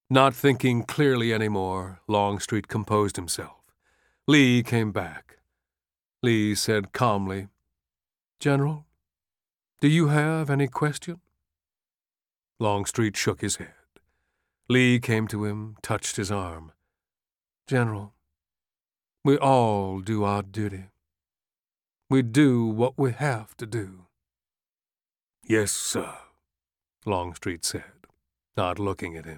Not thinking clearly anymore, Longstreet composed himself. Lee came back. Lee said calmly, "General, do you have any question?" Longstreet shook his head. Lee came to him, touched his arm. "General, we all do our duty. We do what we have to do." "Yes, sir," Longstreet said, not looking at him.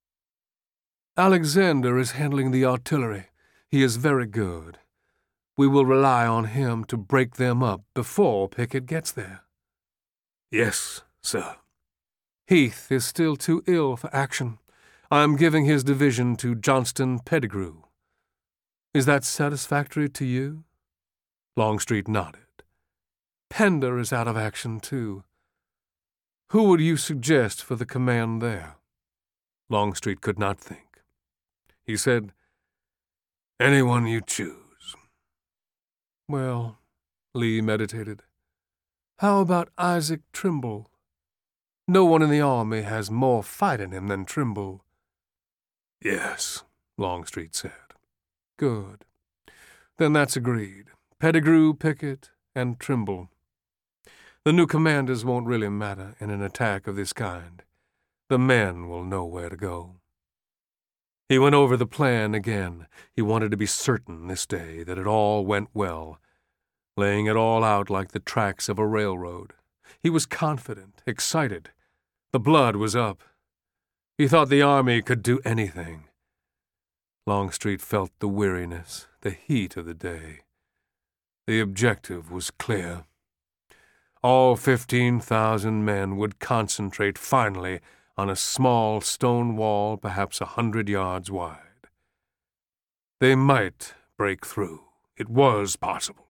"Alexander is handling the artillery. He is very good. We will rely on him to break them up before Pickett gets there." "Yes, sir." "Heath is still too ill for action. I am giving his division to Johnston Pettigrew. Is that satisfactory to you?" Longstreet nodded. "Pender is out of action, too. Who would you suggest for the command there?" Longstreet could not think. He said, "Anyone you choose." "Well," Lee meditated, "how about Isaac Trimble? No one in the army has more fight in him than Trimble." "Yes," Longstreet said. "Good. Then that's agreed. Pettigrew, Pickett, and Trimble. The new commanders won't really matter in an attack of this kind. The men will know where to go." He went over the plan again. He wanted to be certain this day that it all went well, laying it all out like the tracks of a railroad. He was confident, excited. The blood was up. He thought the army could do anything. Longstreet felt the weariness, the heat of the day. The objective was clear. All 15,000 men would concentrate finally on a small stone wall perhaps 100 yards wide. They might break through. It was possible.